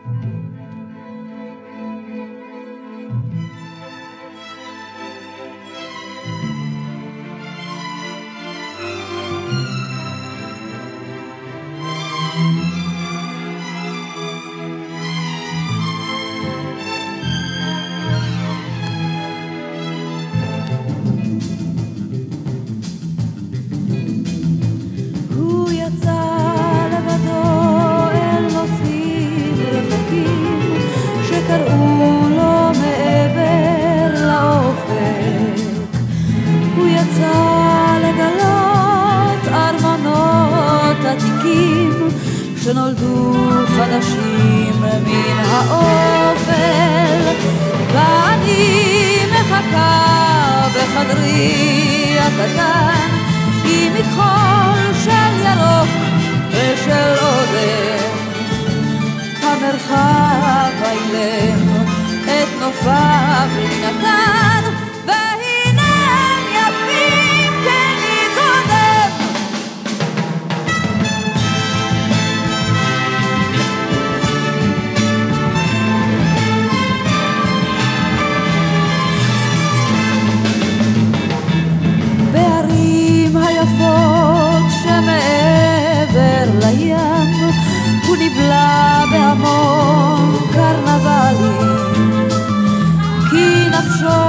שנולדו חדשים מן האופל, ואני מחכה בחדרי הקטן עם מכחול של ירוק ושל אודם. המרחב האילם את נופיו לי נתן, והנה הם יפים כמקודם. בערים היפות שמעבר לים הוא נבלע בהמון קרנבלים, כי נפשו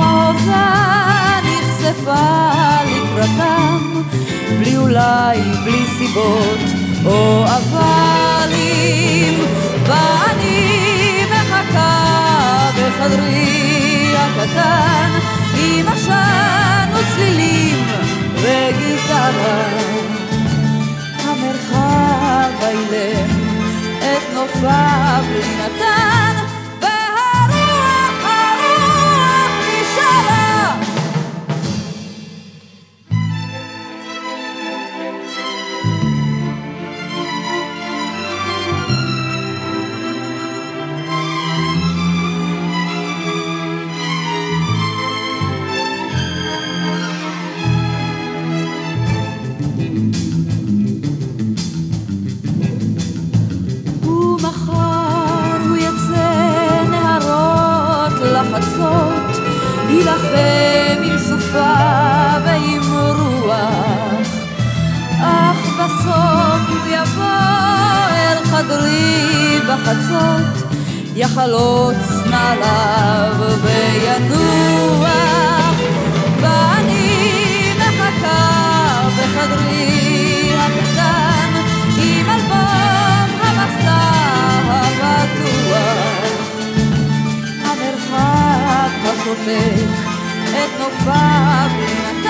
נחשפה לקראתם, בלי אולי, בלי סיבות או אבלים. ואני מחכה בחדרי הקטן עם עשן וצלילים וגיטרה. המרחב האילם את נופיו לי נתן, והרוח נשארה. לחצות, ילחם עם סופה ועם רוח, אך בסוף הוא יבוא אל חדרי בחצות, יחלוץ נעליו וינוח. ואני מחכה בחדרי הקטן עם אלבום המסע הפתוח. המרחב השותק את נופיו לי נתן,